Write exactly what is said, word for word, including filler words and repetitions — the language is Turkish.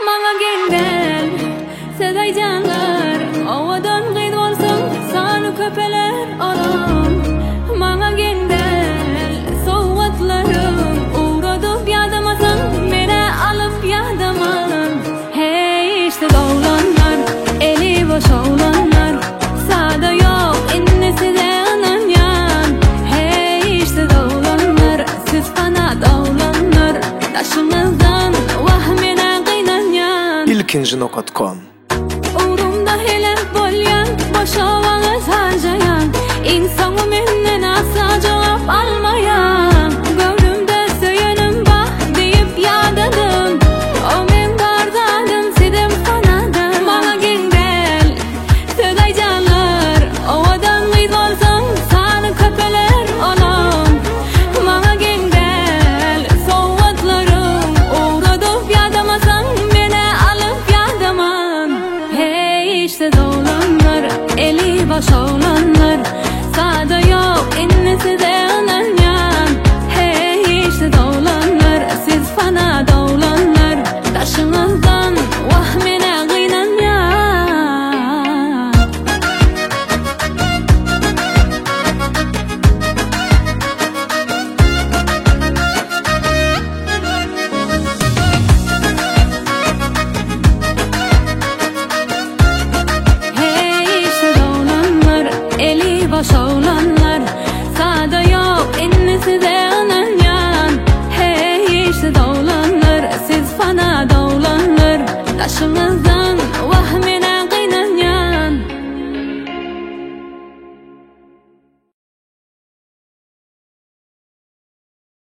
Maňa gelden seday janlar owadan gyd bolsun sany köpeler alam. Maňa gelden sowatlarym uğradyp ýadamasaň mene alyp ýadaman. Hey işte dowlanlar eli boş oğlanlar sada yok innesi de ananyan. Hey işte dowlanlar siz bana dowlanlar taşınızdan wahmene gynanyan. ilkinji nokta com Uğrumda helak bolyan boşawaňyz harjayan insany menden asa jogap almayan. Göwrümde söýenim bah diýip ýadadym o men bardadım sidem fanadan. Maňa geňdel söýdäj janlar owadan gyd bolsaň sany köpeler alam. Maňa geňdel sowatlarym uğradyp ýadamasaň mene alyp ýadaman. Hey işte dowlanlar eli boş oğlanlar sada yok innesi de ananyan. Hey işte dowlanlar siz fana dowlanlar taşınızdan wahmene gynanyan. Hey işte dowlanlar eli boş oğlanlar sada yok innesi de ananyan. Hey işte dowlanlar siz fana dowlanlar taşınızdan